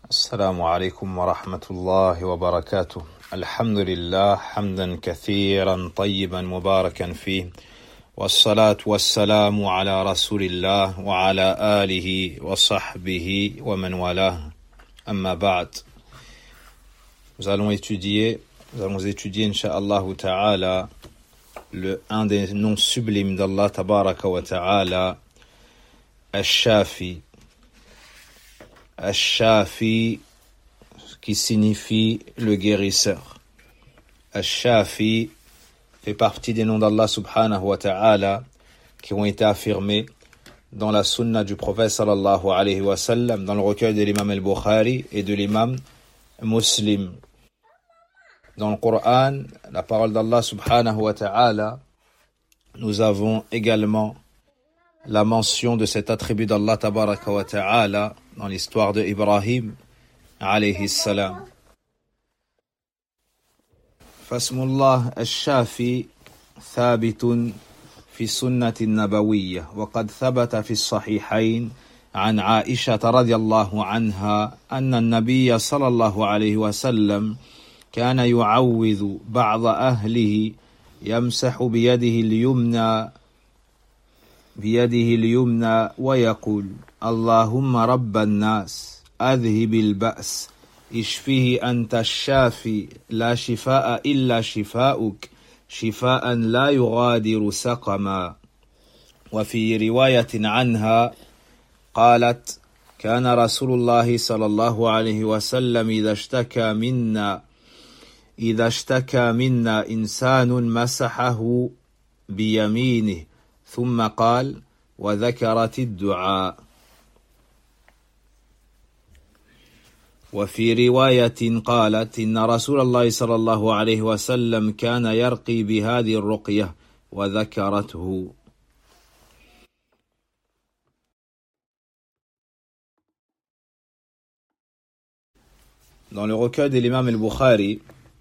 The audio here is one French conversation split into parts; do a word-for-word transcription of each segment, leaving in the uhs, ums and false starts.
السلام عليكم ورحمة الله وبركاته. الحمد لله حمدا كثيرا طيبا مباركا فيه، والصلاة والسلام على رسول الله وعلى آله وصحبه ومن والاه. أما بعد. Nous allons étudier, nous allons étudier Inch'Allah Ta'ala le un des noms sublimes d'Allah Tabaraka wa Ta'ala, Ash-Shafi. Ash-Shafi, qui signifie le guérisseur. Ash-Shafi fait partie des noms d'Allah subhanahu wa ta'ala qui ont été affirmés dans la sunna du prophète sallallahu alayhi wa sallam, dans le recueil de l'imam al-Bukhari et de l'imam Muslim. Dans le Coran, la parole d'Allah subhanahu wa ta'ala, nous avons également la mention de cet attribut d'Allah tabaraka wa ta'ala dans l'histoire de Ibrahim alayhi salam. Fasmullah al-Shafi thabitun fi sunnati nabawiyya wa qad thabata fi as-sahihayn an Aisha radiyallahu anha anna an-nabiyya sallallahu alayhi wa sallam kana yu'awwidhu ba'da ahlihi yamsahu biyadihi al-yumna بيده اليمنى ويقول اللهم رب الناس أذهب البأس اشفه أنت الشافي لا شفاء إلا شفاؤك شفاء لا يغادر سقما. وفي رواية عنها قالت كان رسول الله صلى الله عليه وسلم إذا اشتكى منا إذا اشتكى منا إنسان مسحه بيمينه ثم قال وذكرت الدعاء. وفي رواية قالت إن رسول الله صلى الله عليه وسلم كان يرقي بهذه الرقية وذكرته. Dans le recueil de l'imam al-Bukhari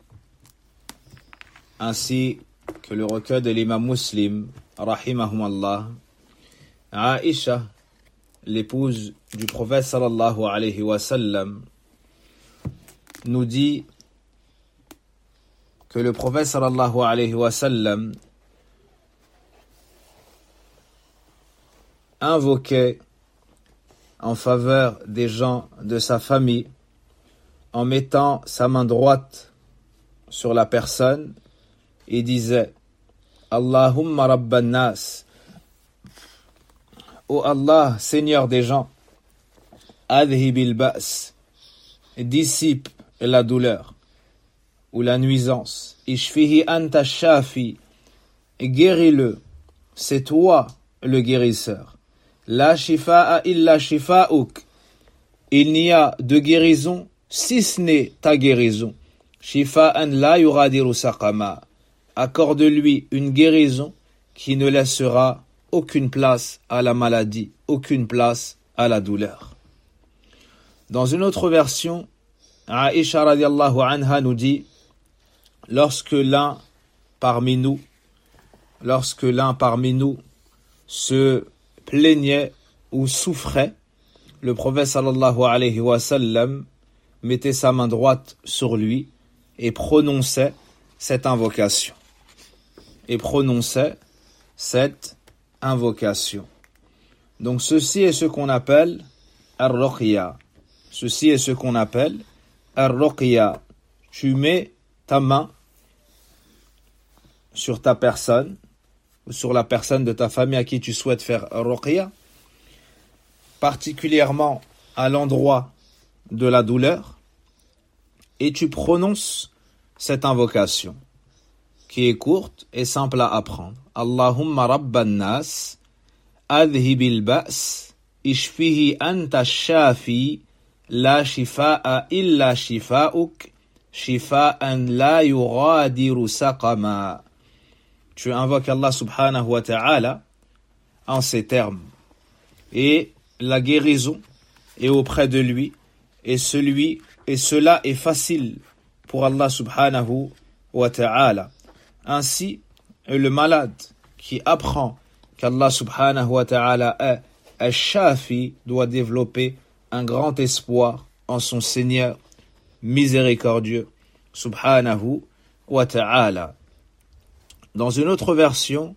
ainsi que le recueil de l'imam Muslim rahimahumallah, Aisha, l'épouse du prophète sallallahu alayhi wa sallam, nous dit que le prophète sallallahu alayhi wa sallam invoquait en faveur des gens de sa famille en mettant sa main droite sur la personne et disait Allahumma rabban nas, ô Allah, Seigneur des gens, adhibil ba's, dissipe la douleur ou la nuisance, ishfihi anta shafi, guéris-le, c'est toi le guérisseur, la shifa'a illa shifa'uk, il n'y a de guérison si ce n'est ta guérison, shifa'an la yuradiru saqama, accorde-lui une guérison qui ne laissera aucune place à la maladie, aucune place à la douleur. Dans une autre version, Aisha radiallahu anha nous dit, lorsque l'un parmi nous, lorsque l'un parmi nous se plaignait ou souffrait, le prophète sallallahu alayhi wa sallam mettait sa main droite sur lui et prononçait cette invocation. et prononçait cette invocation. Donc ceci est ce qu'on appelle ar-ruqya. Ceci est ce qu'on appelle ar-ruqya. Tu mets ta main sur ta personne ou sur la personne de ta famille à qui tu souhaites faire ruqya, particulièrement à l'endroit de la douleur, et tu prononces cette invocation qui est courte et simple à apprendre. Allahumma rabban nas adhibil ba's ishfihi anta shafi la shifa'a illa shifa'uk shifa'an la yughadiru saqama. Tu invoques Allah subhanahu wa ta'ala en ces termes, et la guérison est auprès de lui, et celui et cela est facile pour Allah subhanahu wa ta'ala. Ainsi, le malade qui apprend qu'Allah subhanahu wa ta'ala est Ash-Shafi doit développer un grand espoir en son Seigneur miséricordieux, subhanahu wa ta'ala. Dans une autre version,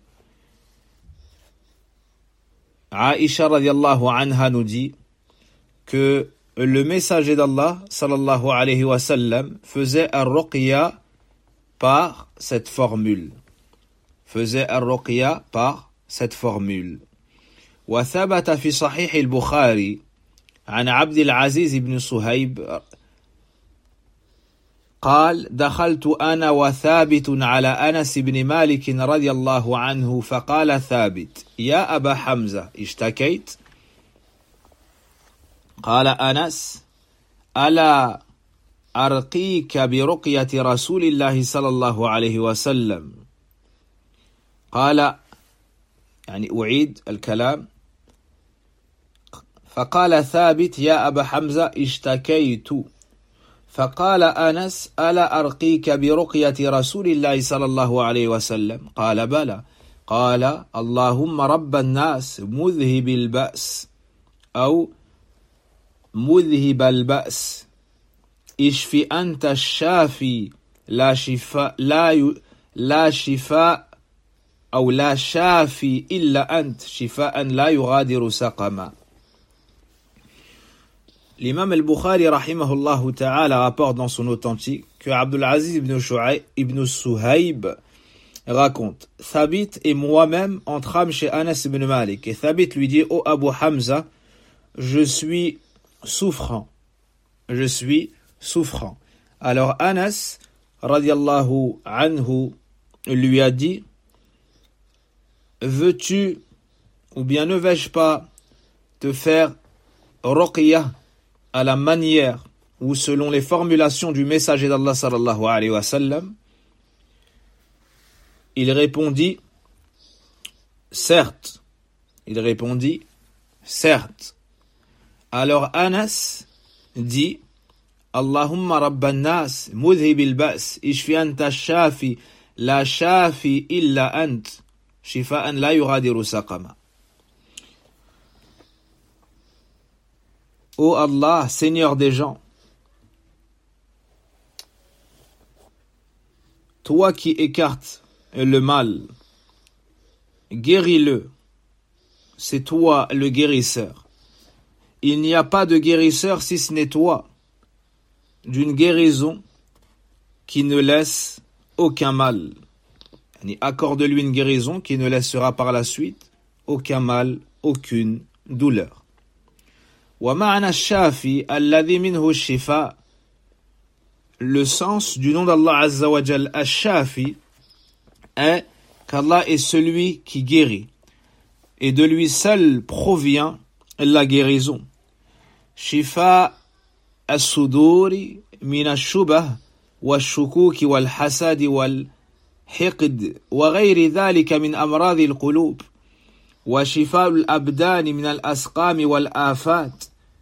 Aïcha radiallahu anha nous dit que le messager d'Allah sallallahu alayhi wa sallam faisait ar-ruqya par cette formule. Faisait ar-ruqya par cette formule. وثبت في صحيح البخاري عن عبد العزيز بن صهيب قال دخلت أنا وثابت على أنس بن مالك رضي الله عنه فقال ثابت يا أبا حمزة اشتكيت؟ قال أنس ألا أرقيك برقية رسول الله صلى الله عليه وسلم؟ قال يعني أعيد الكلام. فقال ثابت يا أبا حمزة اشتكيت. فقال أنس ألا أرقيك برقية رسول الله صلى الله عليه وسلم؟ قال بلى. قال اللهم رب الناس مذهب البأس أو مذهب البأس اشف أنت الشافي لا شفاء لا ي... لا شفاء أو لا شافي إلا أنت شفاء لا يغادر سقما. L'imam al-Bukhari rahimahullah ta'ala rapporte dans son authentique que Abdul Aziz ibn, Shu'ay, ibn Suhayb raconte Thabit et moi-même entrâmes chez Anas ibn Malik et Thabit lui dit ô Abu Hamza, je suis souffrant, je suis souffrant. Alors Anas radiallahu anhu lui a dit veux-tu ou bien ne vais-je pas te faire ruqya à la manière ou selon les formulations du messager d'Allah sallallahu alayhi wa sallam? Il répondit certes. Il répondit certes. Alors Anas dit Allahumma rabban nas mudhib al-ba's ishfi anta shafi la shafi illa ant shifaan la yughadiru saqama. Ô Allah, Seigneur des gens, toi qui écartes le mal, guéris-le, c'est toi le guérisseur. Il n'y a pas de guérisseur si ce n'est toi, d'une guérison qui ne laisse aucun mal. Accorde-lui une guérison qui ne laissera par la suite aucun mal, aucune douleur. ومعنى الشافي الذي منه الشفاء. Le sens du nom d'Allah Azza wa Jal, Ash-Shafi, est qu'Allah est celui qui guérit et de lui seul provient la guérison. Shifa as-suduri min ash-shubah wash-shukuki wal-hasadi wal-hiqd wa ghayri dhalika min amradi al-qulub wa shifa al-abdani min al-asqami wal-afat.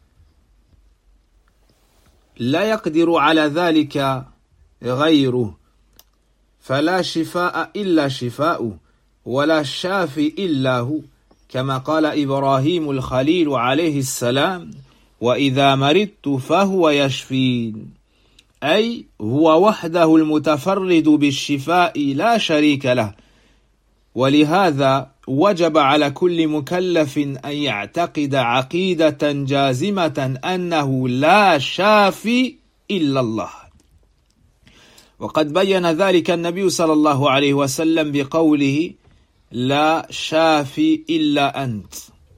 لا يقدر على ذلك غيره فلا شفاء إلا شفاؤه ولا شافي إلا هو كما قال إبراهيم الخليل عليه السلام وإذا مرضت فهو يشفين أي هو وحده المتفرد بالشفاء لا شريك له. ولهذا وجب على كل مكلف أن يعتقد عقيدة جازمة أنه لا شافي إلا الله. وقد بين ذلك النبي صلى الله عليه وسلم بقوله لا شافي إلا أنت.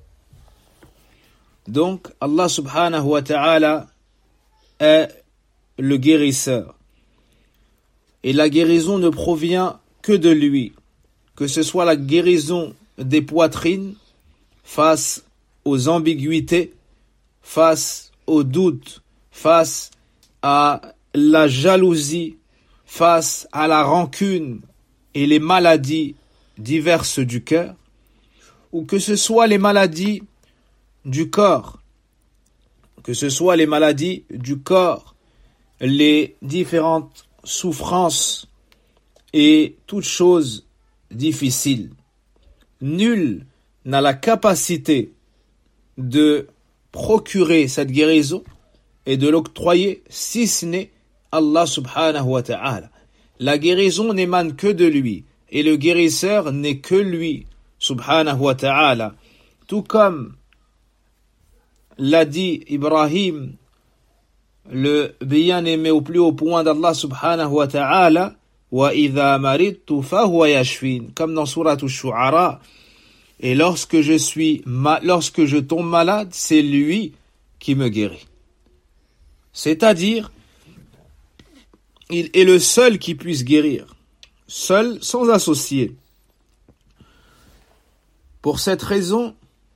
Donc Allah subhanahu wa ta'ala est le guérisseur. Et la guérison ne provient que de lui. Que ce soit la guérison des poitrines face aux ambiguïtés, face aux doutes, face à la jalousie, face à la rancune et les maladies diverses du cœur, ou que ce soit les maladies du corps, que ce soit les maladies du corps, les différentes souffrances et toutes choses difficiles. Nul n'a la capacité de procurer cette guérison, et de l'octroyer si ce n'est Allah subhanahu wa ta'ala. La guérison n'émane que de lui et le guérisseur n'est que lui subhanahu wa ta'ala. Tout comme l'a dit Ibrahim, le bien-aimé au plus haut point d'Allah subhanahu wa ta'ala, wa idha maridtu fahuwa yashfin, comme dans sourate Ash-Shu'ara, et lorsque je suis ma- lorsque je tombe malade, c'est lui qui me guérit. C'est-à-dire, il est le seul qui puisse guérir, seul, sans associé. Pour cette raison,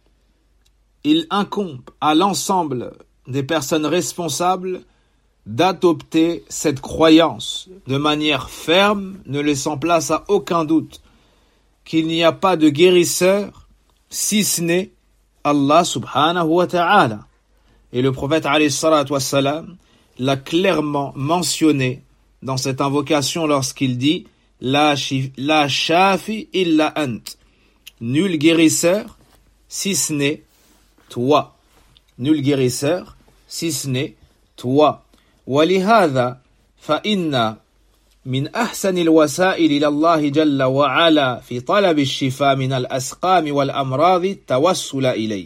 il incombe à l'ensemble des personnes responsables d'adopter cette croyance de manière ferme, ne laissant place à aucun doute qu'il n'y a pas de guérisseur si ce n'est Allah subhanahu wa ta'ala. Et le prophète alayhi salatu wassalam l'a clairement mentionné dans cette invocation lorsqu'il dit La, shif, la shafi illa ant. Nul guérisseur si ce n'est toi. Nul guérisseur si ce n'est toi. ولهذا فإن من أحسن الوسائل إلى الله جل وعلا في طلب الشفاء من الأسقام والأمراض التوسل إليه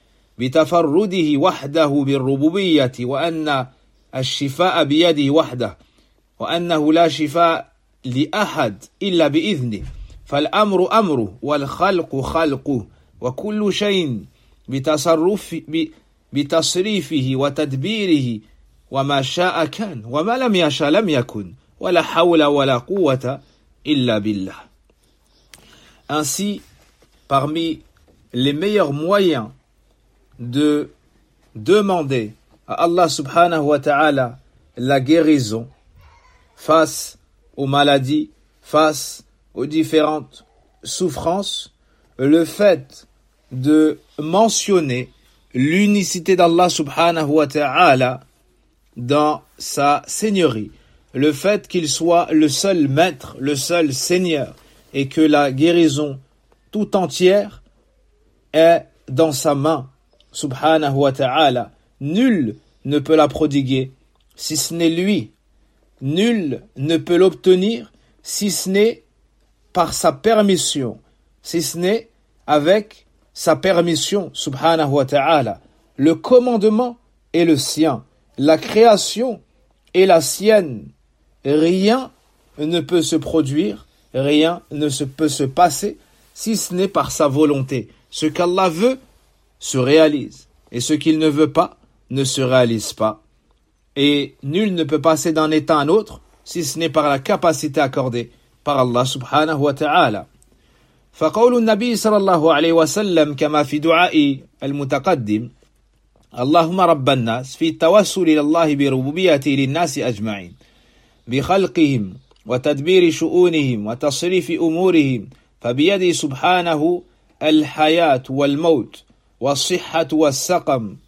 بتفرده وحده بالربوبية وأن الشفاء بيده وحده وأنه لا شفاء لأحد إلا بإذنه فالأمر أمره والخلق خلقه وكل شيء بتصرف بتصريفه وتدبيره وما شاء كان وما لم يشاء لم يكن ولا حول ولا قوة إلا بالله. Ainsi, parmi les meilleurs moyens de demander à Allah subhanahu wa ta'ala la guérison face aux maladies, face aux différentes souffrances, le fait de mentionner l'unicité d'Allah subhanahu wa ta'ala dans sa seigneurie, le fait qu'il soit le seul maître, le seul seigneur, et que la guérison tout entière est dans sa main, subhanahu wa ta'ala. Nul ne peut la prodiguer si ce n'est lui. Nul ne peut l'obtenir si ce n'est par sa permission, si ce n'est avec sa permission, subhanahu wa ta'ala. Le commandement est le sien. La création est la sienne. Rien ne peut se produire, rien ne se peut se passer si ce n'est par sa volonté. Ce qu'Allah veut se réalise et ce qu'il ne veut pas ne se réalise pas. Et nul ne peut passer d'un état à un autre si ce n'est par la capacité accordée par Allah subhanahu wa ta'ala. فقول النبي صلى الله عليه وسلم كما في دعاء المتقدم اللهم رب الناس في التوسل إلى الله بربوبيته للناس أجمعين بخلقهم وتدبير شؤونهم وتصريف أمورهم فبيده سبحانه الحياة والموت والصحة والسقم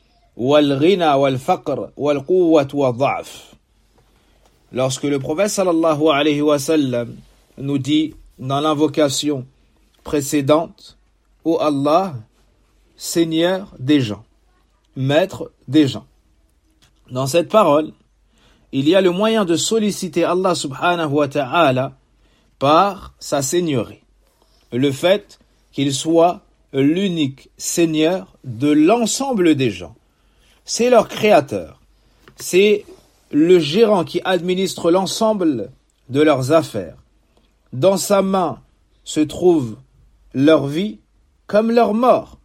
والغنى والفقر والقوة والضعف. Lorsque le prophète sallallahu alayhi wa sallam nous dit dans l'invocation précédente, ô Allah, Seigneur des gens, Maître des gens. Dans cette parole, il y a le moyen de solliciter Allah subhanahu wa ta'ala par sa seigneurie. Le fait qu'il soit l'unique Seigneur de l'ensemble des gens. C'est leur créateur. C'est le gérant qui administre l'ensemble de leurs affaires. Dans sa main se trouve leur vie comme leur mort.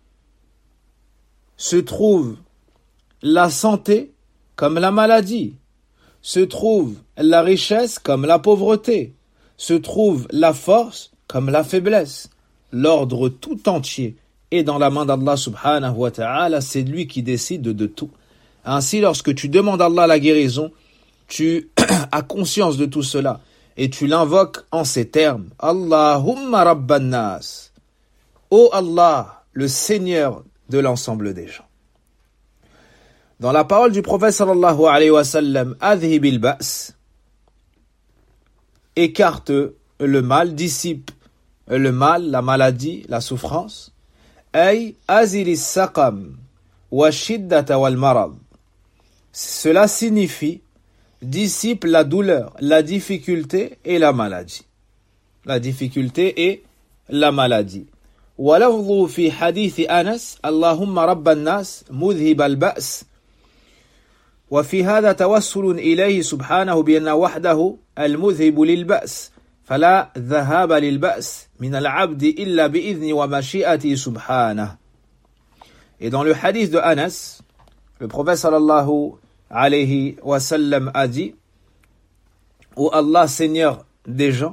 Se trouve la santé comme la maladie. Se trouve la richesse comme la pauvreté. Se trouve la force comme la faiblesse. L'ordre tout entier est dans la main d'Allah subhanahu wa ta'ala. C'est lui qui décide de tout. Ainsi, lorsque tu demandes à Allah la guérison, tu as conscience de tout cela et tu l'invoques en ces termes. Allahumma rabban nas. Ô Allah, le Seigneur de l'ensemble des gens. Dans la parole du prophète sallallahu alayhi wa sallam, adhibil ba's, écarte le mal, dissipe le mal, la maladie, la souffrance. Ay azilis saqam wa shiddata wal marad. cela signifie dissipe la douleur, la difficulté et la maladie. La difficulté et la maladie. ولفظه في حديث أنس اللهم رب الناس مذهب البأس وفي هذا توسل إليه سبحانه بأن وحده المذهب للبأس فلا ذهاب للبأس من العبد إلا بإذن ومشيئته سبحانه. Et dans le hadith de Anas, le prophète sallallahu alayhi wa sallam a dit: Ô Allah, Seigneur des gens,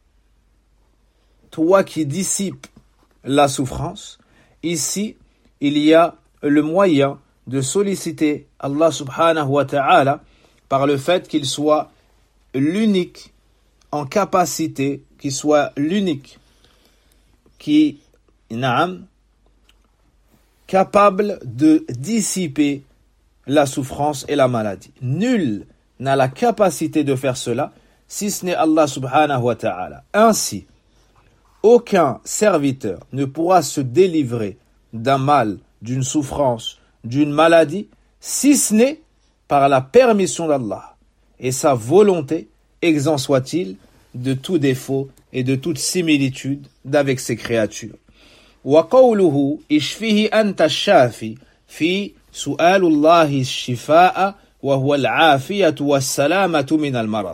toi qui dissipes la souffrance, ici il y a le moyen de solliciter Allah subhanahu wa ta'ala par le fait qu'il soit l'unique en capacité, qu'il soit l'unique qui, na'am, capable de dissiper la souffrance et la maladie. Nul n'a la capacité de faire cela si ce n'est Allah subhanahu wa ta'ala. Ainsi, aucun serviteur ne pourra se délivrer d'un mal, d'une souffrance, d'une maladie, si ce n'est par la permission d'Allah et sa volonté, exempt soit-il de tout défaut et de toute similitude d'avec ses créatures. وقوله اشفه أنت الشافي في سؤال الله الشفاء وهو العافية والسلامة من المرض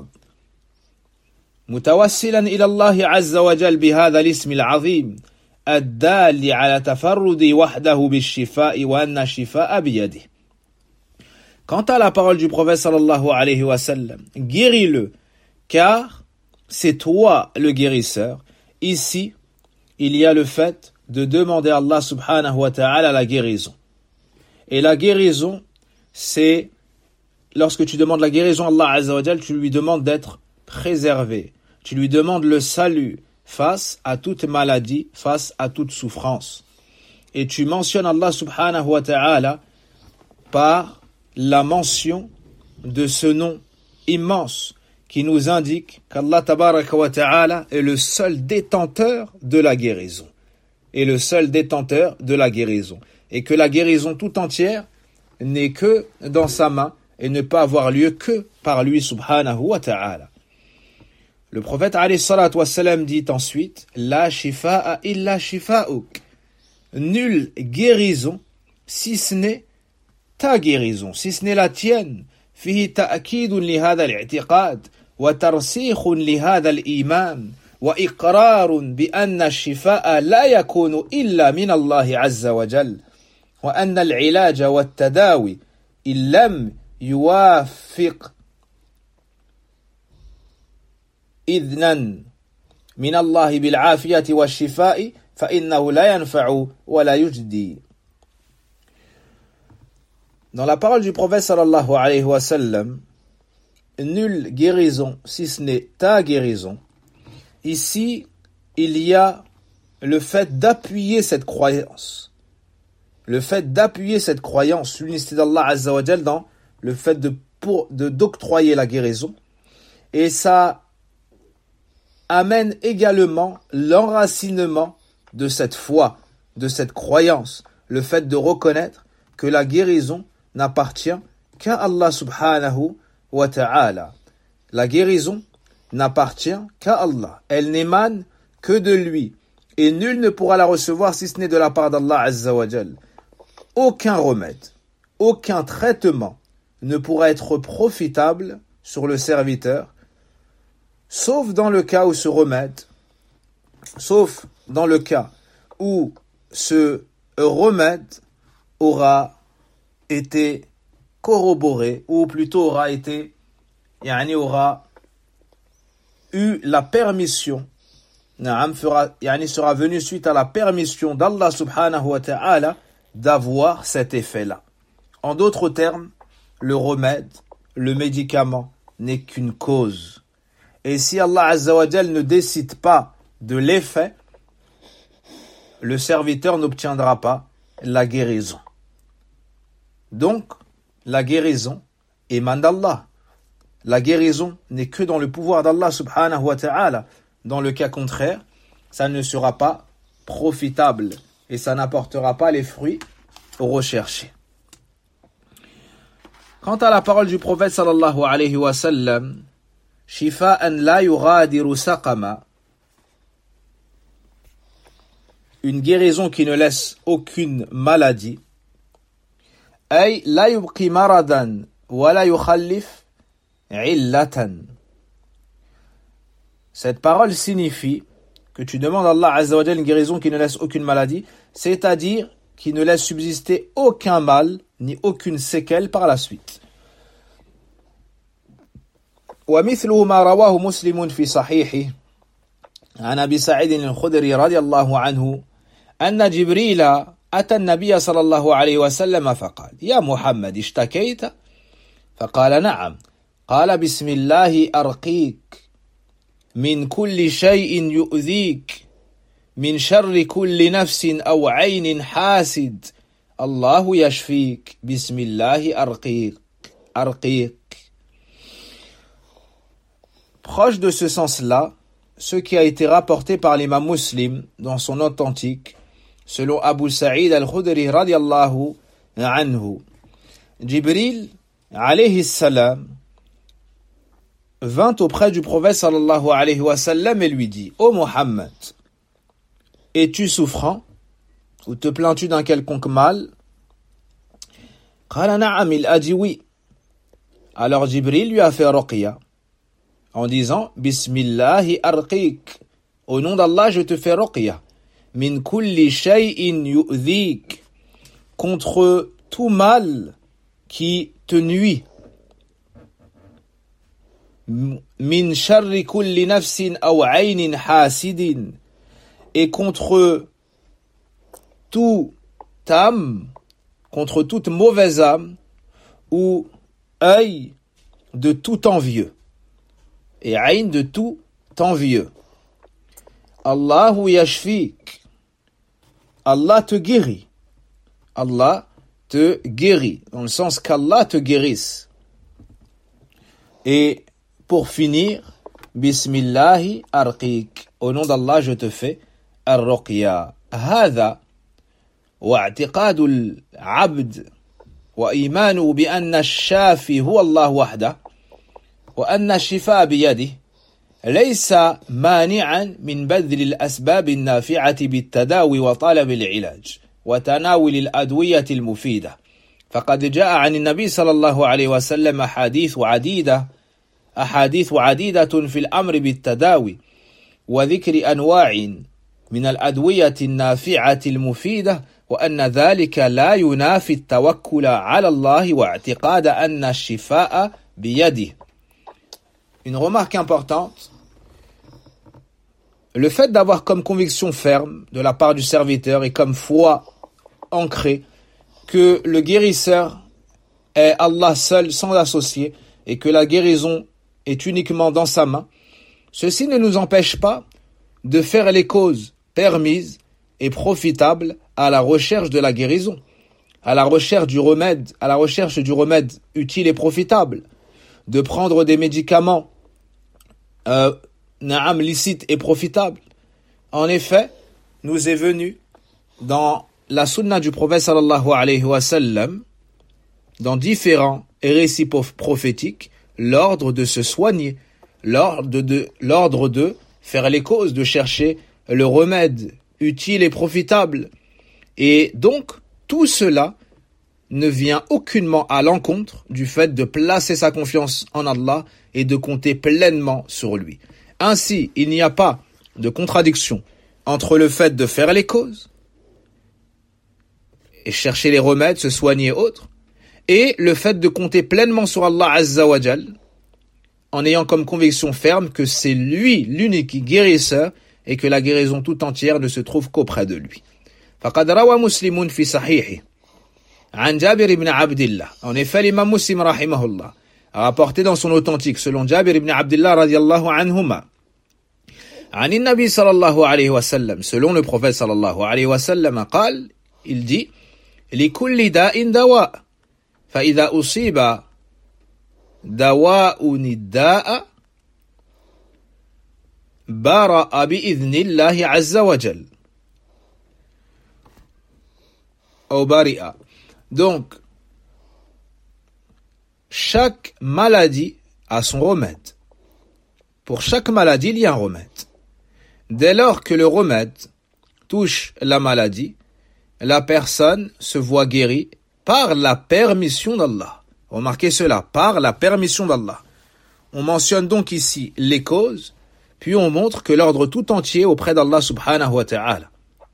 متوسلا إلى الله عز وجل بهذا الاسم العظيم الدال على تفرده وحده بالشفاء وأن الشفاء بيده. Quant à la parole du prophète sallallahu alayhi wa sallam, guéris-le, car c'est toi le guérisseur. Ici, il y a le fait de demander à Allah subhanahu wa ta'ala la guérison. Et la guérison, c'est, lorsque tu demandes la guérison à Allah azza wa jal, tu lui demandes d'être préservé. Tu lui demandes le salut face à toute maladie, face à toute souffrance. Et tu mentionnes Allah subhanahu wa ta'ala par la mention de ce nom immense qui nous indique qu'Allah tabaraka wa ta'ala est le seul détenteur de la guérison. Est le seul détenteur de la guérison. Et que la guérison tout entière n'est que dans sa main et ne peut avoir lieu que par lui subhanahu wa ta'ala. Le prophète alayhi salatu wassalam dit ensuite: La shifa'a illa shifa'uk. Nulle guérison si ce n'est ta guérison, si ce n'est la tienne. Fihi ta'akidun li hadha al-i'tiqad wa tarsikh li hadha al-iman wa iqrarun bi anna ash-shifa'a la yakunu illa min Allah azza wa jal wa anna al-ilaja wa at-tadawi in lam yuwafiq idnan min Allah bil 'afiyati wash-shifa'i fa innahu la yanfa'u wa la yujdi. Dans la parole du prophète sallallahu alayhi wa sallam, nulle guérison si ce n'est ta guérison. Ici, il y a le fait d'appuyer cette croyance. Le fait d'appuyer cette croyance, l'unicité d'Allah azza wa jal dans le fait de, pour, de d'octroyer la guérison. Et ça amène également l'enracinement de cette foi, de cette croyance. Le fait de reconnaître que la guérison n'appartient qu'à Allah subhanahu wa ta'ala. La guérison n'appartient qu'à Allah. Elle n'émane que de lui. Et nul ne pourra la recevoir si ce n'est de la part d'Allah azza wa jal. Aucun remède, aucun traitement ne pourra être profitable sur le serviteur, sauf dans le cas où ce remède, sauf dans le cas où ce remède aura été corroboré, ou plutôt aura été, yani aura eu la permission, naam, fera, yani sera venu suite à la permission d'Allah subhanahu wa ta'ala d'avoir cet effet-là. En d'autres termes, le remède, le médicament n'est qu'une cause. Et si Allah azza wa jal ne décide pas de l'effet, le serviteur n'obtiendra pas la guérison. Donc, la guérison émane d'Allah. La guérison n'est que dans le pouvoir d'Allah subhanahu wa ta'ala. Dans le cas contraire, ça ne sera pas profitable et ça n'apportera pas les fruits recherchés. Quant à la parole du prophète sallallahu alayhi wa sallam, shifa'an la yughadiru saqama, une guérison qui ne laisse aucune maladie, ay la yubqi maradan wa la yukhallif illatan. Cette parole signifie que tu demandes à Allah Azza wa Jalla une guérison qui ne laisse aucune maladie, c'est-à-dire qui ne laisse subsister aucun mal ni aucune séquelle par la suite. ومثله ما رواه مسلم في صحيحه عن أبي سعيد الخدري رضي الله عنه أن جبريل أتى النبي صلى الله عليه وسلم فقال يا محمد اشتكيت؟ فقال نعم. قال بسم الله أرقيك من كل شيء يؤذيك من شر كل نفس أو عين حاسد الله يشفيك بسم الله أرقيك أرقيك. Proche de ce sens-là, ce qui a été rapporté par l'imam Muslim dans son authentique, selon Abu Sa'id al-Khudri radiyallahu anhu, Jibril alayhi salam vint auprès du prophète sallallahu alayhi wa sallam et lui dit: Ô Mohammed, es-tu souffrant ou te plains-tu d'un quelconque mal? Qala na'am, il a dit oui. Alors Jibril lui a fait ruqya en disant Bismillahi arqiq, au nom d'Allah je te fais ruqya, min kulli shay'in yu'dhik, contre tout mal qui te nuit, min sharri kulli nafsin aw aynin hasidin, et contre toute âme, contre toute mauvaise âme ou œil de tout envieux, et ayn de tout envieux. Allahu yashfik, Allah te guérit. Allah te guérit, dans le sens qu'Allah te guérisse. Et pour finir, Bismillahi arqiq, au nom d'Allah je te fais ar-ruqya. هذا واعتقاد العبد وإيمانه بأن الشافي هو الله وحده وأن الشفاء بيده ليس مانعا من بذل الأسباب النافعة بالتداوي وطلب العلاج وتناول الأدوية المفيدة. فقد جاء عن النبي صلى الله عليه وسلم أحاديث عديدة أحاديث عديدة في الأمر بالتداوي وذكر أنواع من الأدوية النافعة المفيدة وأن ذلك لا ينافي التوكل على الله واعتقاد أن الشفاء بيده. Une remarque importante, le fait d'avoir comme conviction ferme de la part du serviteur et comme foi ancrée que le guérisseur est Allah seul sans associé et que la guérison est uniquement dans sa main, ceci ne nous empêche pas de faire les causes permises et profitables à la recherche de la guérison, à la recherche du remède, à la recherche du remède utile et profitable, de prendre des médicaments euh, naam licites et profitables. En effet, nous est venu dans la sunna du prophète sallallahu alayhi wa sallam, dans différents récits prophétiques, l'ordre de se soigner, l'ordre de, l'ordre de faire les causes, de chercher le remède utile et profitable. Et donc, tout cela ne vient aucunement à l'encontre du fait de placer sa confiance en Allah et de compter pleinement sur lui. Ainsi, il n'y a pas de contradiction entre le fait de faire les causes et chercher les remèdes, se soigner et autres, et le fait de compter pleinement sur Allah Azza wa Jal, en ayant comme conviction ferme que c'est lui l'unique guérisseur et que la guérison tout entière ne se trouve qu'auprès de lui. فقد روى مسلم في صحيحه عن جابر بن عبد الله. En effet, l'imam Muslim rahimahullah a rapporté dans son authentique selon Jabir ibn Abdullah radiyallahu anhuma عن النبي صلى الله عليه وسلم, selon le prophète صلى الله عليه وسلم قال, il dit لكل داء دواء فإذا أصيب دواء الداء برأ بإذن الله عز وجل أو برئ. Donc, chaque maladie a son remède. Pour chaque maladie, il y a un remède. Dès lors que le remède touche la maladie, la personne se voit guérie par la permission d'Allah. Remarquez cela, par la permission d'Allah. On mentionne donc ici les causes, puis on montre que l'ordre tout entier est auprès d'Allah subhanahu wa ta'ala.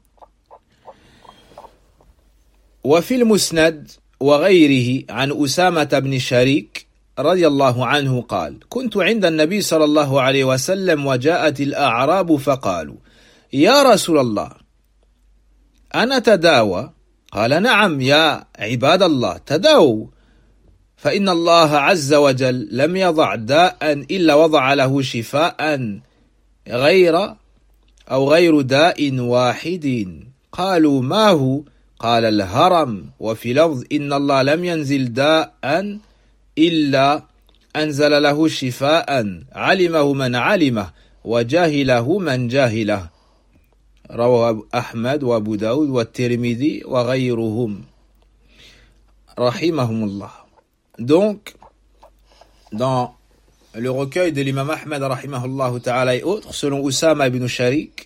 وفي المسند وغيره عن أسامة بن شريك رضي الله عنه قال: كنت عند النبي صلى الله عليه وسلم وجاءت الأعراب فقالوا: يا رسول الله أنا تداوى؟ قال: نعم يا عباد الله تداووا، فإن الله عز وجل لم يضع داء إلا وضع له شفاء غير أو غير داء واحد. قالوا: ما هو؟ قال: الهرم. وفي لفظ: إن الله لم ينزل داء إلا أنزل له شفاء علمه من علمه وجاهله من جاهله. رواه أحمد وأبو داود والترمذي وغيرهم رحمهم الله. Donc, dans le recueil de l'imam Ahmed rahimahullah ta'ala et autres, selon Usama ibn Sharik,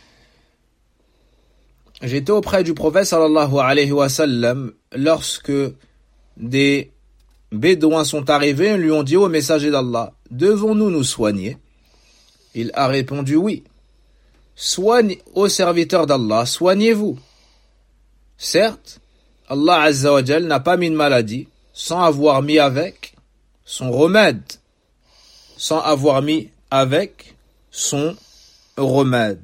j'étais auprès du prophète sallallahu alayhi wa sallam lorsque des bédouins sont arrivés et lui ont dit: ô messager d'Allah, devons-nous nous soigner? Il a répondu: oui. Soigne, ô serviteur d'Allah, soignez-vous. Certes, Allah Azza wa Jal n'a pas mis de maladie sans avoir mis avec son remède, sans avoir mis avec son remède,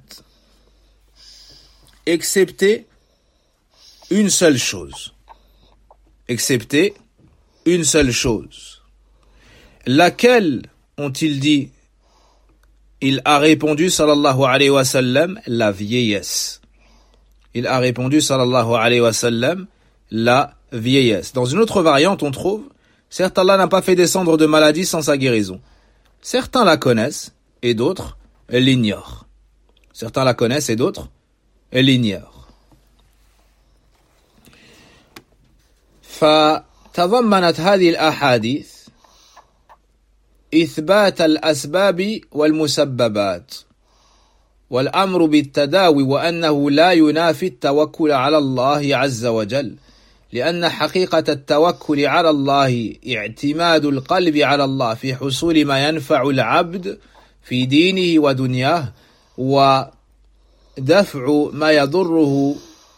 excepté une seule chose, excepté une seule chose. Laquelle ont-ils dit? Il a répondu sallallahu alayhi wa sallam: la vieillesse. Il a répondu sallallahu alayhi wa sallam: la vieillesse. Dans une autre variante, on trouve: certes, Allah n'a pas fait descendre de maladie sans sa guérison. Certains la connaissent et d'autres l'ignorent. Certains la connaissent et d'autres l'ignorent. فتضمنت هذه الأحاديث إثبات الأسباب والمسببات والأمر بالتداوي، وأنه لا ينافي التوكل على الله عز وجل، لأن حقيقة التوكل على الله اعتماد القلب على الله في حصول ما ينفع العبد في دينه ودنياه، ودفع ما يضره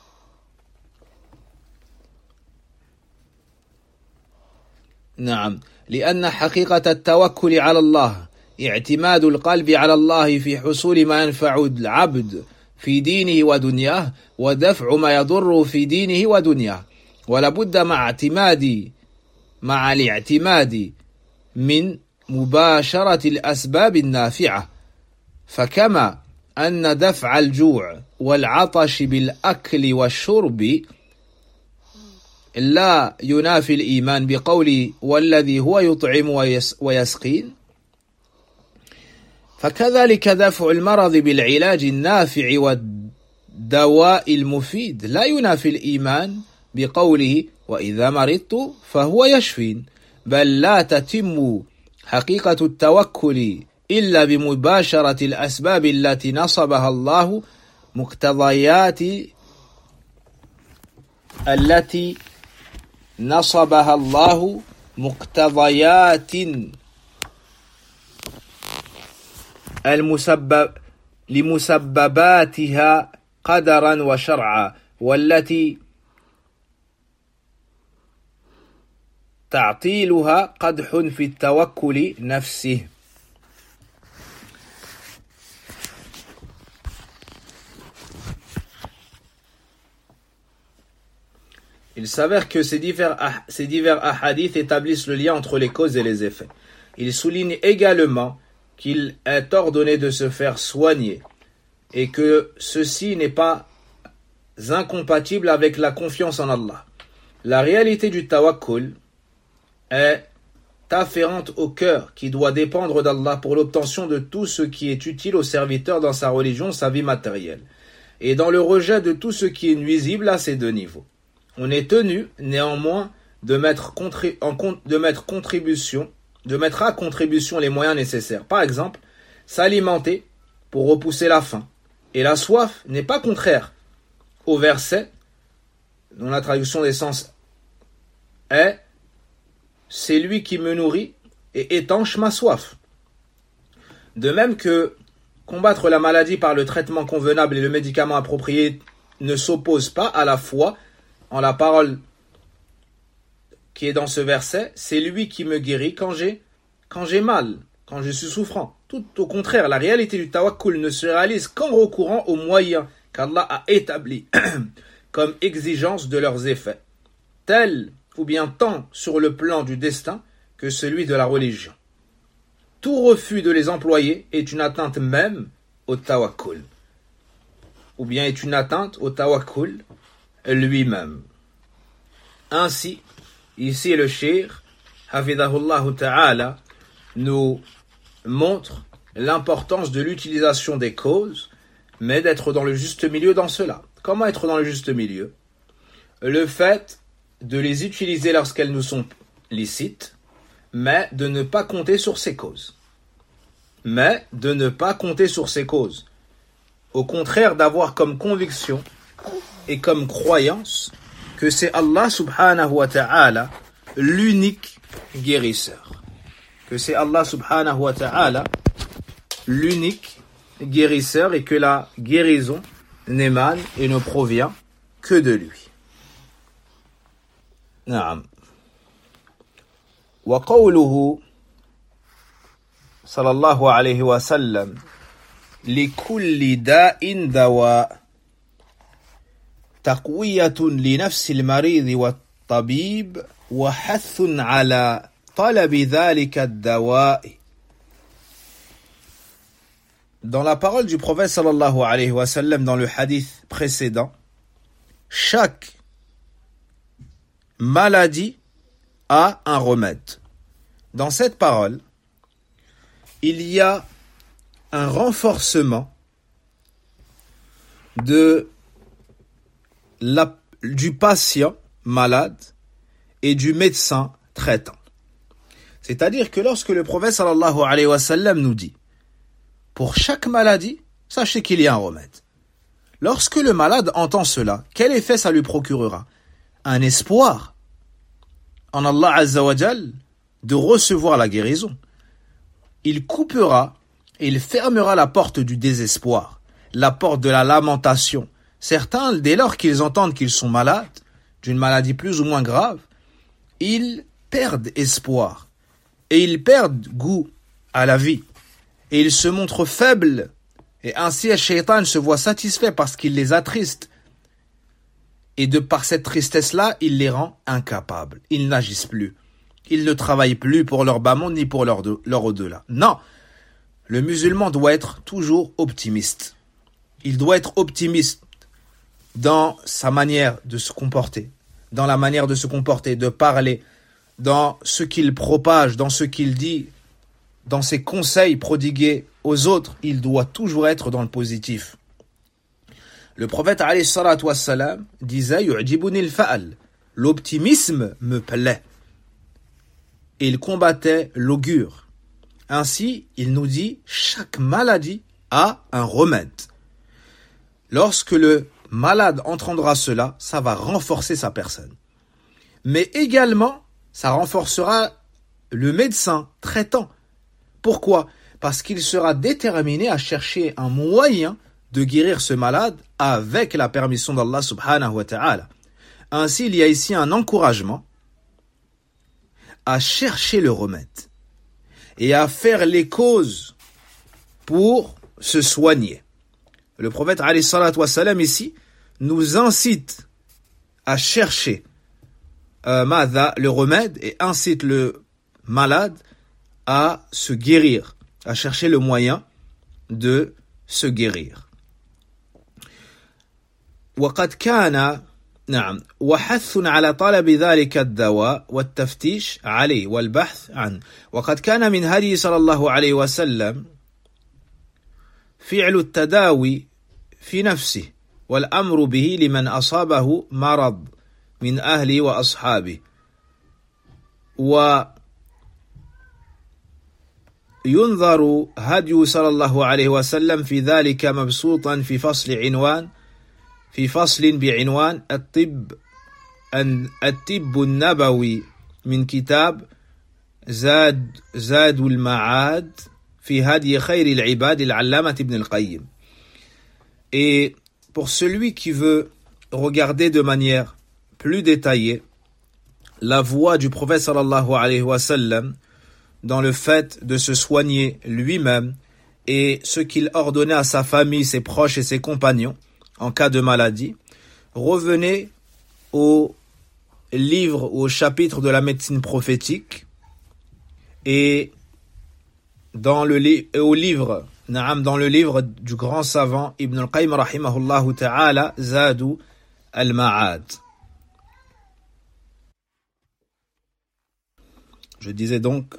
نعم لأن حقيقة التوكل على الله اعتماد القلب على الله في حصول ما ينفع العبد في دينه ودنياه، ودفع ما يضره في دينه ودنياه. ولا بد مع اعتماد مع الاعتماد من مباشرة الأسباب النافعة، فكما أن دفع الجوع والعطش بالأكل والشرب لا ينافي الإيمان بقول والذي هو يطعم ويسقين، فكذلك دفع المرض بالعلاج النافع والدواء المفيد لا ينافي الإيمان بقوله وإذا مرضت فهو يشفين، بل لا تتم حقيقة التوكل إلا بمباشرة الأسباب التي نصبها الله مقتضيات التي نصبها الله مقتضيات المسبب لمسبباتها قدرا وشرعا، والتي تعطيلها قدح في التوكل نفسه. Il s'avère que ces divers, ces divers ahadiths établissent le lien entre les causes et les effets. Il souligne également qu'il est ordonné de se faire soigner et que ceci n'est pas incompatible avec la confiance en Allah. La réalité du tawakkul est afférente au cœur qui doit dépendre d'Allah pour l'obtention de tout ce qui est utile au serviteur dans sa religion, sa vie matérielle, et dans le rejet de tout ce qui est nuisible à ces deux niveaux. On est tenu néanmoins de mettre, contri- en, de mettre contribution, de mettre à contribution les moyens nécessaires. Par exemple, s'alimenter pour repousser la faim. Et la soif n'est pas contraire au verset dont la traduction des sens est « C'est lui qui me nourrit et étanche ma soif ». De même que combattre la maladie par le traitement convenable et le médicament approprié ne s'oppose pas à la foi en la parole qui est dans ce verset, c'est lui qui me guérit quand j'ai, quand j'ai mal, quand je suis souffrant. Tout au contraire, la réalité du tawakkul ne se réalise qu'en recourant aux moyens qu'Allah a établis comme exigence de leurs effets, tels ou bien tant sur le plan du destin que celui de la religion. Tout refus de les employer est une atteinte même au tawakkul, ou bien est une atteinte au tawakkul lui-même. Ainsi, ici le cheikh, hafidahullah ta'ala, nous montre l'importance de l'utilisation des causes, mais d'être dans le juste milieu dans cela. Comment être dans le juste milieu? Le fait de les utiliser lorsqu'elles nous sont licites, mais de ne pas compter sur ces causes. Mais de ne pas compter sur ces causes. Au contraire, d'avoir comme conviction et comme croyance que c'est Allah subhanahu wa ta'ala l'unique guérisseur. Que c'est Allah subhanahu wa ta'ala l'unique guérisseur et que la guérison n'émane et ne provient que de lui. Naam. Wa qawluhu sallallahu alayhi wa sallam li kulli da'in dawa taqwiyatun li nafsi al-marid wa at-tabib wa hathun ala talab dhalika ad-dawa. Dans la parole du prophète sallallahu alayhi wa sallam dans le hadith précédent, chaque maladie a un remède. Dans cette parole, il y a un renforcement de la, du patient malade et du médecin traitant. C'est-à-dire que lorsque le prophète sallallahu alayhi wa sallam nous dit pour chaque maladie, sachez qu'il y a un remède. Lorsque le malade entend cela, quel effet ça lui procurera? Un espoir en Allah Azza wa Jal de recevoir la guérison. Il coupera et il fermera la porte du désespoir, la porte de la lamentation. Certains, dès lors qu'ils entendent qu'ils sont malades, d'une maladie plus ou moins grave, ils perdent espoir et ils perdent goût à la vie. Et ils se montrent faibles, et ainsi le shaitan se voit satisfait parce qu'il les attriste. Et de par cette tristesse-là, il les rend incapables. Ils n'agissent plus. Ils ne travaillent plus pour leur bas monde ni pour leur, de, leur au-delà. Non, le musulman doit être toujours optimiste. Il doit être optimiste dans sa manière de se comporter, dans la manière de se comporter, de parler, dans ce qu'il propage, dans ce qu'il dit, dans ses conseils prodigués aux autres, il doit toujours être dans le positif. Le prophète alayhi salatu wassalam disait yu'jibuni al-fa'al, l'optimisme me plaît. Et il combattait l'augure. Ainsi, il nous dit chaque maladie a un remède. Lorsque le malade entendra cela, ça va renforcer sa personne. Mais également, ça renforcera le médecin traitant. Pourquoi? Parce qu'il sera déterminé à chercher un moyen de guérir ce malade avec la permission d'Allah subhanahu wa ta'ala. Ainsi, il y a ici un encouragement à chercher le remède et à faire les causes pour se soigner. Le prophète alayhi salatu wassalam ici nous incite à chercher euh, madha, le remède et incite le malade à se guérir, à chercher le moyen de se guérir. وقد كان نعم وحث على طلب ذلك الدواء والتفتيش عليه والبحث عنه وقد كان من هدي صلى الله عليه وسلم فعل التداوي في نفسه والأمر به لمن أصابه مرض من أهله وأصحابه وينظر هدي صلى الله عليه وسلم في ذلك مبسوطا في فصل عنوان في فصل بعنوان الطب الطب النبوي من كتاب زاد زاد المعاد في هدي خير العباد العلامة ابن القيم. Et pour celui qui veut regarder de manière plus détaillée la voie du prophète sallallahu alayhi wa sallam dans le fait de se soigner lui-même et ce qu'il ordonnait à sa famille, ses proches et ses compagnons en cas de maladie, revenez au livre ou au chapitre de la médecine prophétique et dans le li- au livre naam, dans le livre du grand savant Ibn al-Qayyim rahimahullah ta'ala Zadu al-Ma'ad. Je disais donc,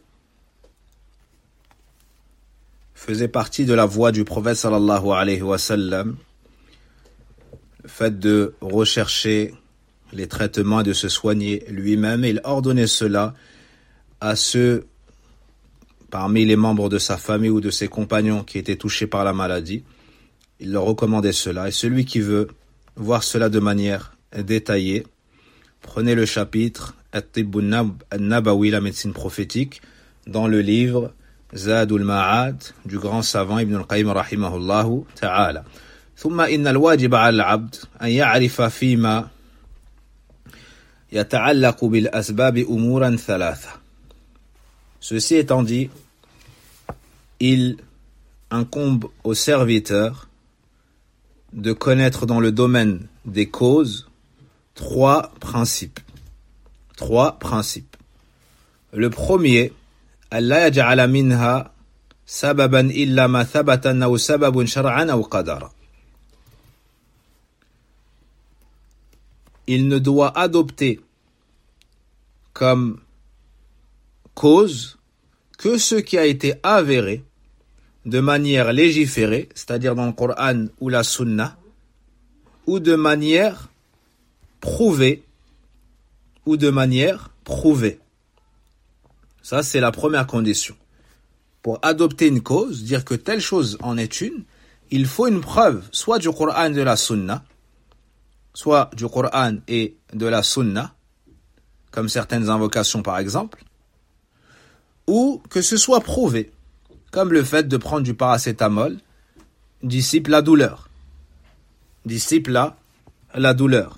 faisait partie de la voie du prophète sallallahu alayhi wa sallam, le fait de rechercher les traitements, de se soigner lui-même, et il ordonnait cela à ceux parmi les membres de sa famille ou de ses compagnons qui étaient touchés par la maladie. Il leur recommandait cela, et celui qui veut voir cela de manière détaillée, prenez le chapitre At-Tibb an-Nabawi, la médecine prophétique, dans le livre Zadul Ma'ad du grand savant Ibn al-Qayyim rahimahullahu ta'ala. ثم إن الواجب على العبد أن يعرف فيما يتعلق بالأسباب أمورا ثلاثة. Ceci étant dit, il incombe au serviteur de connaître dans le domaine des causes trois principes. Trois principes. Le premier, ألا يجعل منها سببا إلا ما ثبت أنه سبب شرعا أو قدرا. Il ne doit adopter comme cause que ce qui a été avéré de manière légiférée, c'est-à-dire dans le Coran ou la Sunna, ou de manière prouvée, ou de manière prouvée. Ça, c'est la première condition. Pour adopter une cause, dire que telle chose en est une, il faut une preuve, soit du Coran et de la Sunna, soit du Coran et de la Sunna, comme certaines invocations par exemple, ou que ce soit prouvé, comme le fait de prendre du paracétamol dissipe la douleur. Dissipe la, la douleur.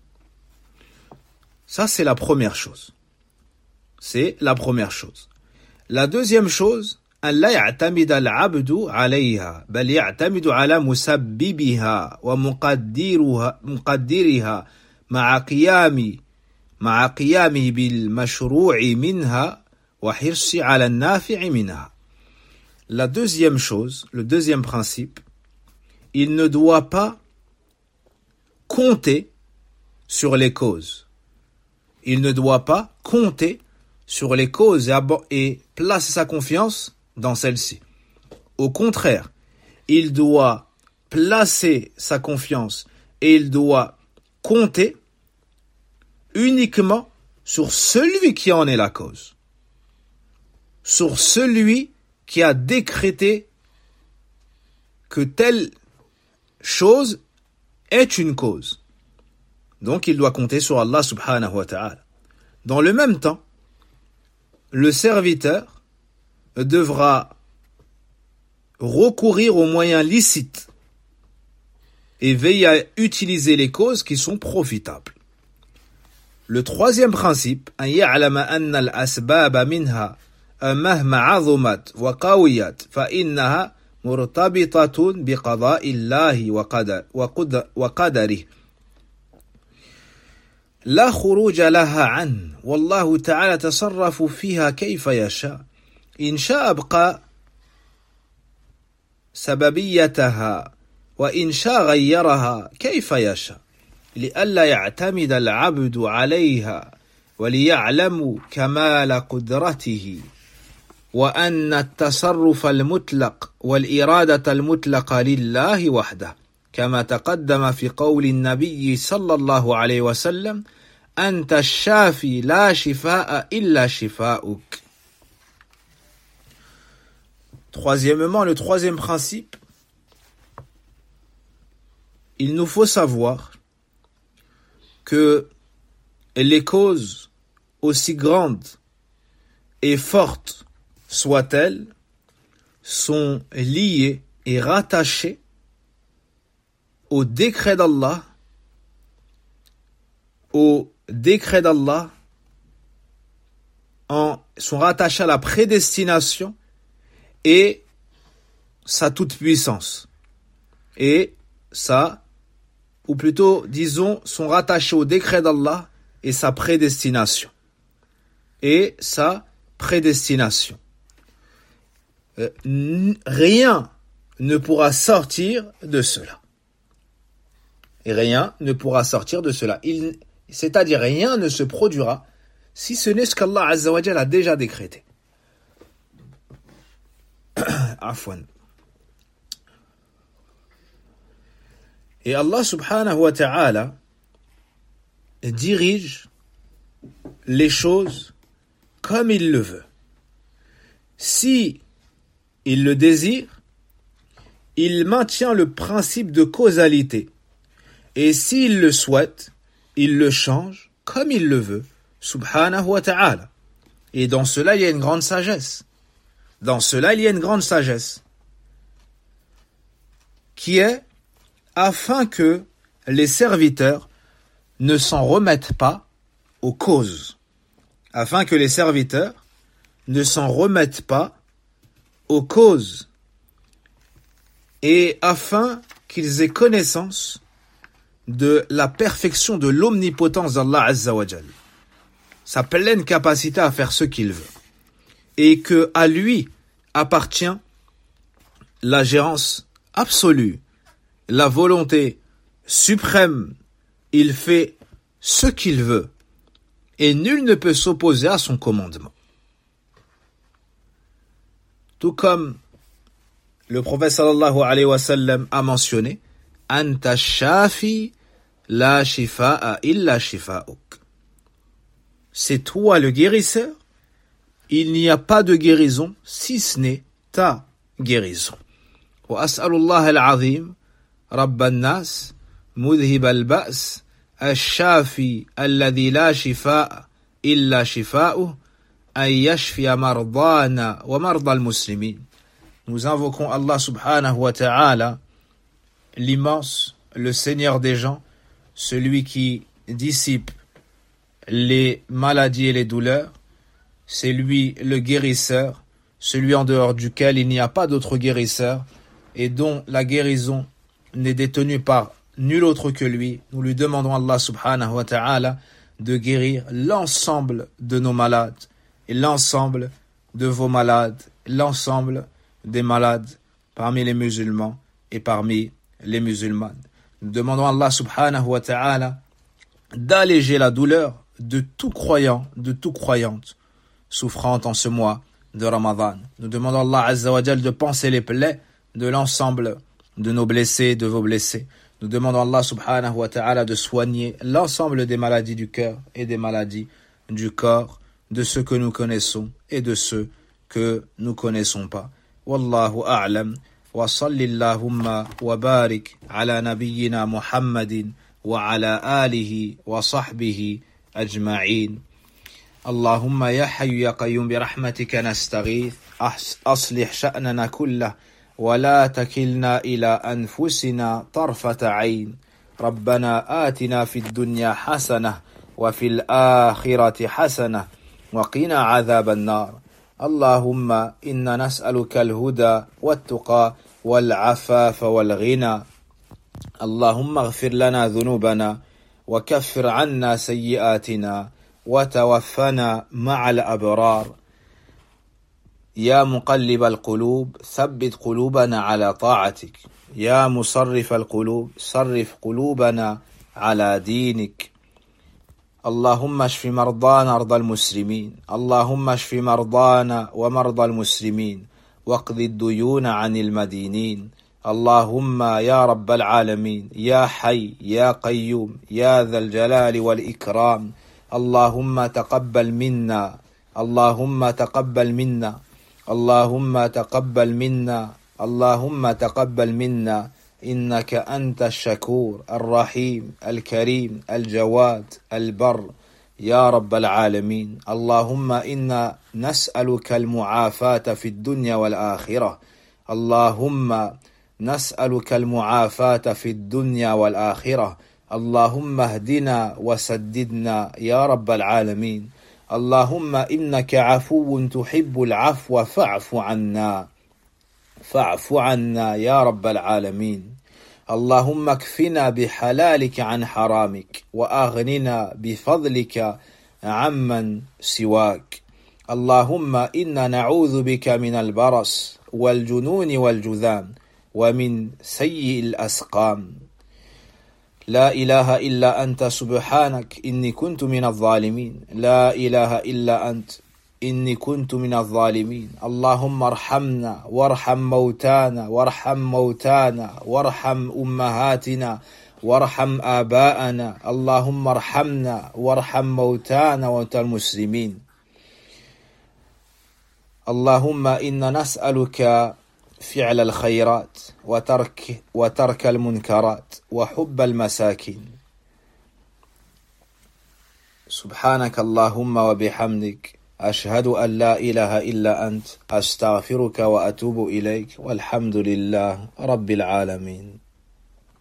Ça, c'est la première chose. C'est la première chose. La deuxième chose, أن لا يعتمد العبد عليها بل يعتمد على مسببها ومقدرها مقدرها مع قيام مع قيامه بالمشروع منها وحرص على النافع منها. La deuxième chose, le deuxième principe, il ne doit pas compter sur les causes. Il ne doit pas compter sur les causes et, et placer sa confiance dans celle-ci. Au contraire, il doit placer sa confiance et il doit compter uniquement sur celui qui en est la cause. Sur celui qui a décrété que telle chose est une cause. Donc il doit compter sur Allah subhanahu wa ta'ala. Dans le même temps, le serviteur devra recourir aux moyens licites et veiller à utiliser les causes qui sont profitables. Le troisième principe, أن يعلم أن الأسباب منها مهما عظمت وقويت فإنها مرتبطة بقضاء الله وقدره لا خروج لها عنه والله تعالى تصرف فيها كيف يشاء إن شاء أبقى سببيتها وإن شاء غيرها كيف يشاء لئلا يعتمد العبد عليها وليعلم كمال قدرته وأن التصرف المطلق والإرادة المطلقة لله وحده كما تقدم في قول النبي صلى الله عليه وسلم Anta shafi la shifa'a illa shifa'uk. Troisièmement, le troisième principe, il nous faut savoir que les causes, aussi grandes et fortes soient-elles, sont liées et rattachées au décret d'Allah, au décret d'Allah, en, sont rattachées à la prédestination et sa toute-puissance. Et ça, ou plutôt, disons, sont rattachés au décret d'Allah et sa prédestination. Et sa prédestination. Euh, n- rien ne pourra sortir de cela. Et rien ne pourra sortir de cela. Il, c'est-à-dire, rien ne se produira si ce n'est ce qu'Allah Azza wa Jalla a déjà décrété. Afwan. Et Allah subhanahu wa ta'ala dirige les choses comme il le veut. Si il le désire, il maintient le principe de causalité. Et s'il le souhaite, il le change comme il le veut, subhanahu wa ta'ala. Et dans cela, il y a une grande sagesse. Dans cela, il y a une grande sagesse. Qui est afin que les serviteurs ne s'en remettent pas aux causes. Afin que les serviteurs ne s'en remettent pas aux causes. Et afin qu'ils aient connaissance de la perfection de l'omnipotence d'Allah Azza wa Jal. Sa pleine capacité à faire ce qu'il veut. Et que à lui appartient la gérance absolue, la volonté suprême. Il fait ce qu'il veut et nul ne peut s'opposer à son commandement. Tout comme le prophète sallallahu alayhi wa sallam a mentionné, Anta shafi la shifa'a illa shifa'uk. C'est toi le guérisseur, il n'y a pas de guérison si ce n'est ta guérison. Wa as'alullah al-azim rabban nas mudhib al-ba's الشافي الذي لا شفاء إلا شفاؤه أن يشفي مرضانا ومرضى المسلمين. Nous invoquons Allah subhanahu wa ta'ala, l'immense, le Seigneur des gens, celui qui dissipe les maladies et les douleurs, c'est lui le guérisseur, celui en dehors duquel il n'y a pas d'autre guérisseur et dont la guérison n'est détenue par nul autre que lui. Nous lui demandons à Allah subhanahu wa ta'ala de guérir l'ensemble de nos malades et l'ensemble de vos malades, l'ensemble des malades parmi les musulmans et parmi les musulmanes. Nous demandons à Allah subhanahu wa ta'ala d'alléger la douleur de tout croyant, de tout croyante souffrant en ce mois de Ramadan. Nous demandons à Allah azza wa jal de panser les plaies de l'ensemble de nos blessés, de vos blessés. Nous demandons à Allah subhanahu wa ta'ala de soigner l'ensemble des maladies du cœur et des maladies du corps, de ceux que nous connaissons et de ceux que nous connaissons pas. Wallahu a'lam. Wa sallillahumma wa barik ala nabiyyina Muhammadin wa ala alihi wa sahbihi ajma'in. Allahumma ya hayyu ya qayyum bi rahmatika nastaghith. Aslih sha'nana kullah. ولا تكلنا إلى أنفسنا طرفة عين ربنا آتنا في الدنيا حسنة وفي الآخرة حسنة وقنا عذاب النار اللهم إنا نسألك الهدى والتقى والعفاف والغنى اللهم اغفر لنا ذنوبنا وكفر عنا سيئاتنا وتوفنا مع الأبرار يا مقلب القلوب ثبت قلوبنا على طاعتك يا مصرف القلوب صرف قلوبنا على دينك اللهم اشف مرضانا ومرضى المسلمين اللهم اشف مرضانا ومرضى المسلمين واقض الديون عن المدينين اللهم يا رب العالمين يا حي يا قيوم يا ذا الجلال والإكرام اللهم تقبل منا اللهم تقبل منا اللهم تقبل منا اللهم تقبل منا إنك أنت الشكور الرحيم الكريم الجواد البر يا رب العالمين. اللهم إنا نسألك المعافاة في الدنيا والآخرة اللهم نسألك المعافاة في الدنيا والآخرة اللهم اهدنا وسددنا يا رب العالمين. اللهم إنك عفو تحب العفو فاعف عنا فاعف عنا يا رب العالمين. اللهم اكفنا بحلالك عن حرامك وأغننا بفضلك عمن سواك. اللهم إنا نعوذ بك من البرص والجنون والجذام ومن سيء الأسقام. لا إله إلا أنت سبحانك إني كنت من الظالمين لا إله إلا أنت إني كنت من الظالمين. اللهم ارحمنا وارحم موتانا وارحم موتانا وارحم أمهاتنا وارحم آباءنا. اللهم ارحمنا وارحم موتانا وموتى المسلمين. اللهم إنا نسألك فعل الخيرات وترك وترك المنكرات وحب المساكين. سبحانك اللهم وبحمدك أشهد أن لا إله إلا أنت أستغفرك وأتوب إليك والحمد لله رب العالمين.